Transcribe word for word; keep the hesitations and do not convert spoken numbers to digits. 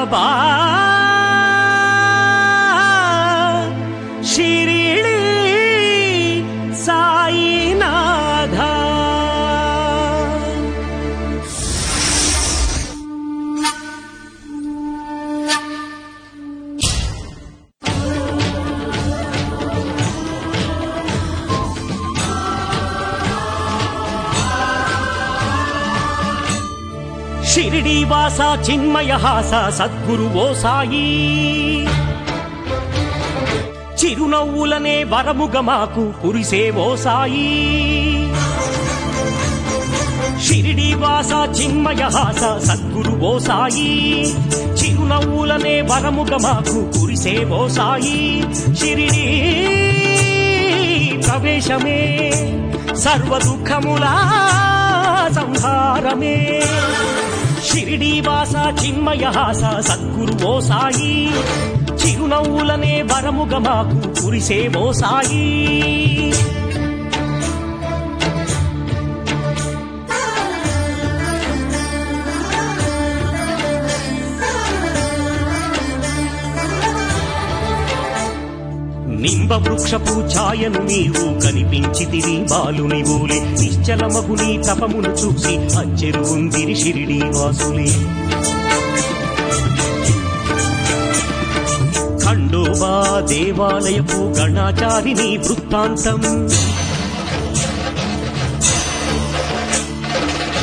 బాబా షిరిడి సాయినాథ షిరిడి వాస చిన్మయ హాస సద్గురు ఓ సాయి చిరునవ్వులనే వరముగ మాకు కురిసే ఓ సాయి షిరిడి వాస చిన్మయ హాస సద్గురు ఓ సాయి చిరునవ్వులనే వరముగ మాకు కురిసే ఓ సాయి షిరిడి ప్రవేశమే సర్వ దుఃఖముల సంహారమే షిరిడి వాస చిన్మయ హాస సద్గురు ఓ సాయి చిరునవ్వులనే వరముగ మాకు కురిసే ఓ సాయి నింబ వృక్షపు ఛాయను నీవు కనిపించితివి బాలుని ఊలే నిశ్చలమగు నీ తపమును చూసి అచ్చెరు ఉందిరి షిరిడి వాసులే ఖండోబా దేవాలయపు గణాచారిని వృత్తాంతం